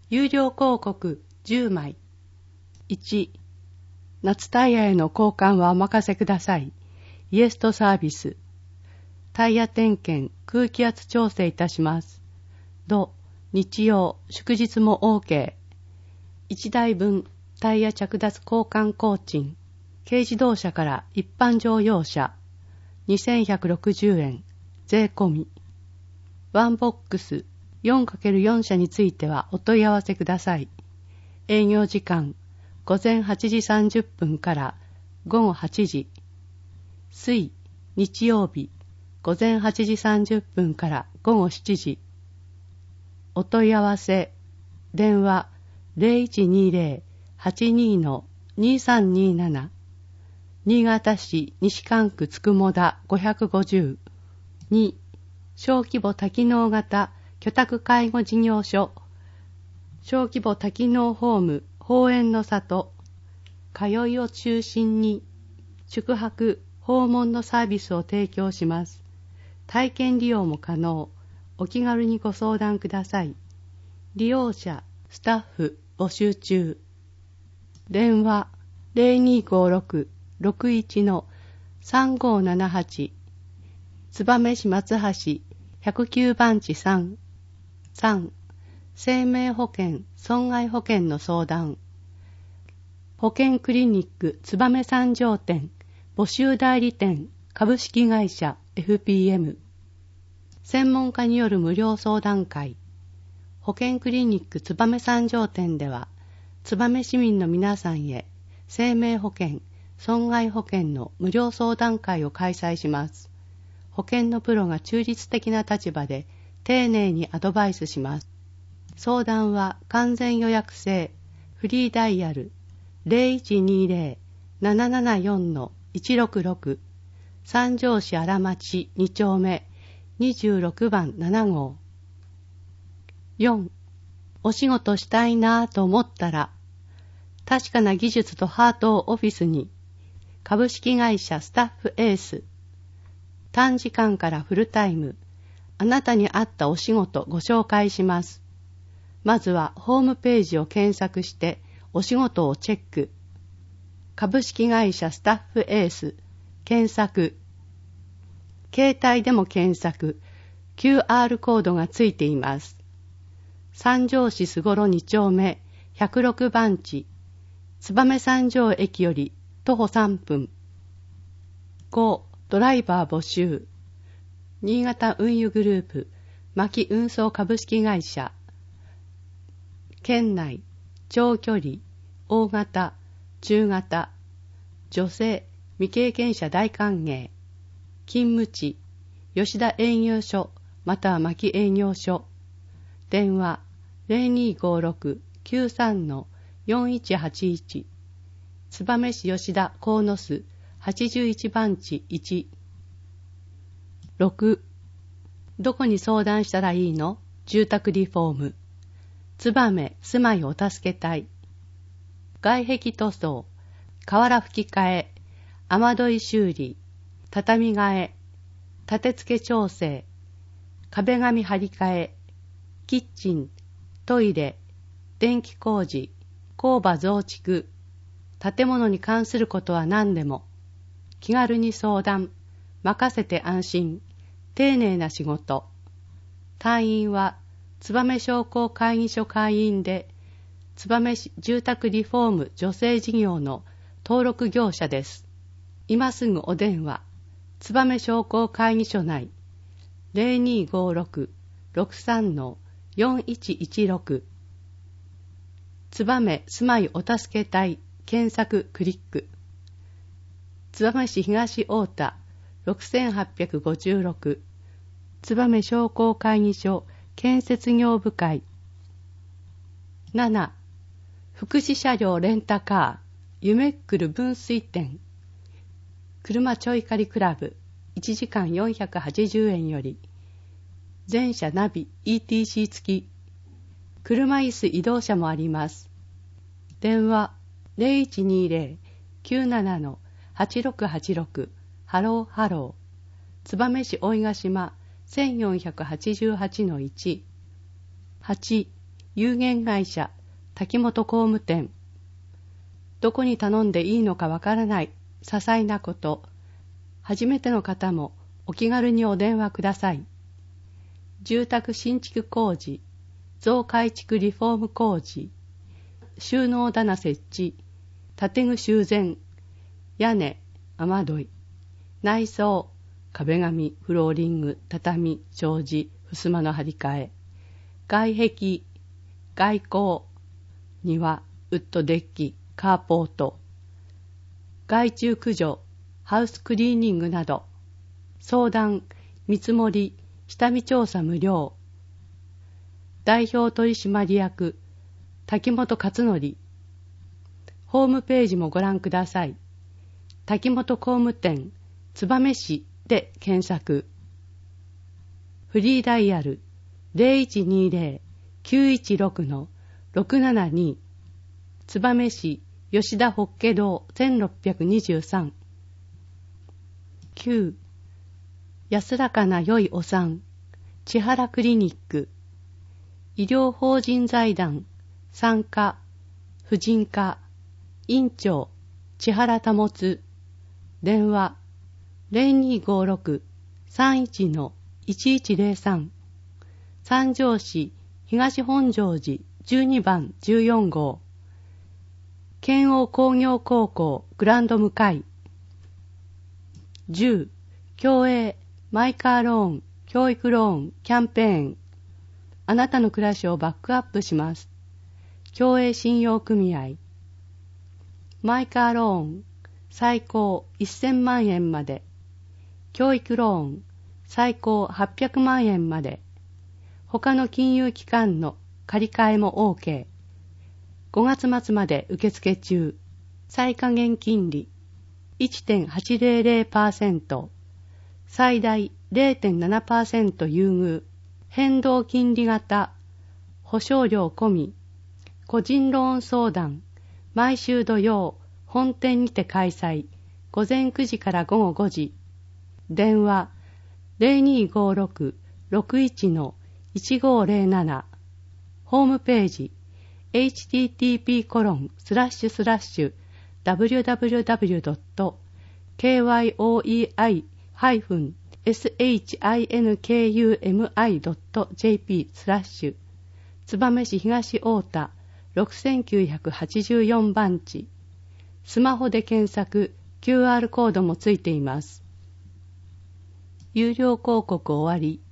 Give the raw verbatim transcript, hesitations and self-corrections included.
有料広告じゅうまい。いち、夏タイヤへの交換はお任せください。イエストサービス。タイヤ点検、空気圧調整いたします。土、日曜、祝日も OK。いちだいぶんタイヤ着脱交換工賃。軽自動車から一般乗用車。にせんひゃくろくじゅうえん。税込み。ワンボックス よんかけるよん 車についてはお問い合わせください。営業時間、ごぜんはちじさんじゅっぷんからごごはちじ。水、日曜日、ごぜんはちじさんじゅっぷんからごごしちじ。お問い合わせ、電話 ゼロいちにゼロ はちに にさんになな。新潟市西蒲区つくも田ごひゃくごじゅう。に、小規模多機能型居宅介護事業所。小規模多機能ホーム宝園の里。通いを中心に宿泊、訪問のサービスを提供します。体験利用も可能。お気軽にご相談ください。利用者、スタッフ募集中。電話 ゼロにごろく ろくいち さんごななはち。燕市松橋ひゃくきゅうばんちさん。さん、生命保険、損害保険の相談。保険クリニック燕三条店、募集代理店、株式会社 エフピーエム。専門家による無料相談会。保険クリニック燕三条店では、燕市民の皆さんへ生命保険、損害保険の無料相談会を開催します。保険のプロが中立的な立場で丁寧にアドバイスします。相談は完全予約制、フリーダイヤル ゼロいちにゼロ ななななよん いちろくろく。三条市荒町に丁目にじゅうろくばんななごう。よん、お仕事したいなぁと思ったら、確かな技術とハートをオフィスに、株式会社スタッフエース。短時間からフルタイム、あなたに合ったお仕事ご紹介します。まずはホームページを検索してお仕事をチェック。株式会社スタッフエース、検索。携帯でも検索、キューアール コードがついています。三条市すごろに丁目ひゃくろくばんち、燕三条駅より徒歩さんぷん。ご、ドライバー募集。新潟運輸グループ、牧運送株式会社。県内、長距離、大型、中型、女性、未経験者大歓迎。勤務地、吉田営業所、または牧営業所。電話、ゼロにごろく きゅうさん よんいちはちいち。燕市吉田鴻巣はちじゅういちばんちいち。ろく、どこに相談したらいいの？住宅リフォーム。燕住まいお助け隊。外壁塗装、瓦吹き替え、雨どい修理、畳替え、立て付け調整、壁紙張り替え、キッチン、トイレ、電気工事、工場増築、建物に関することは何でも、気軽に相談、任せて安心、丁寧な仕事。隊員は、燕商工会議所会員で、燕市住宅リフォーム助成事業の登録業者です。今すぐお電話、燕商工会議所内、ゼロにごろく ろくさん よんいちいちろく。燕住まいお助け隊検索クリック。燕市東太田ろくはっぴゃくごじゅうろく。燕商工会議所建設業部会。なな、福祉車両レンタカーゆめっくる分水店。車ちょい借りクラブいちじかんよんひゃくはちじゅうえんより、全車ナビ イーティーシー 付き、車椅子移動車もあります。電話 ゼロいちにゼロ きゅうなな はちろくはちろく。ハローハロー。燕市大井ヶ島せんよんひゃくはちじゅうはちのいち。はち、 有限会社滝本工務店。どこに頼んでいいのかわからない些細なこと。初めての方もお気軽にお電話ください。住宅新築工事、増改築リフォーム工事、収納棚設置、建具修繕、屋根、雨どい、内装、壁紙、フローリング、畳、障子、襖の張り替え、外壁、外構、庭、ウッドデッキ、カーポート、害虫駆除、ハウスクリーニングなど、相談、見積もり、下見調査無料。代表取締役、滝本勝則。ホームページもご覧ください。滝本工務店、燕市で検索。フリーダイヤル ゼロいちにゼロ きゅういちろく ろくななに 燕市吉田法華堂せんろっぴゃくにじゅうさん。きゅう安らかな良いお産千原クリニック医療法人財団産科婦人科院長千原保電話 ゼロにーごーろく さんいち いちいちゼロさん 三条市東本庄寺じゅうにばんじゅうよん号県央工業高校グランド向かいじゅう共営マイカーローン教育ローンキャンペーンあなたの暮らしをバックアップします共営信用組合マイカーローン最高せんまん円まで教育ローン最高はっぴゃくまん円まで他の金融機関の借り換えも OK ごがつ末まで受付中最下限金利 いちてんはちゼロゼロパーセント 最大 ゼロてんななパーセント 優遇変動金利型保証料込み個人ローン相談毎週土曜本店にて開催午前くじから午後ごじ電話 ゼロにーごーろく ろくいち いちごーゼロなな ホームページ エイチティーティーピーコロンスラッシュスラッシュダブリューダブリューダブリュードットケーワイオーイーアイハイフンエスエイチアイエヌケーユーエムアイドットジェーピー スラッシュ燕市東太田ろくきゅうはちよん番地スマホで検索 キューアール コードもついています。有料広告終わり。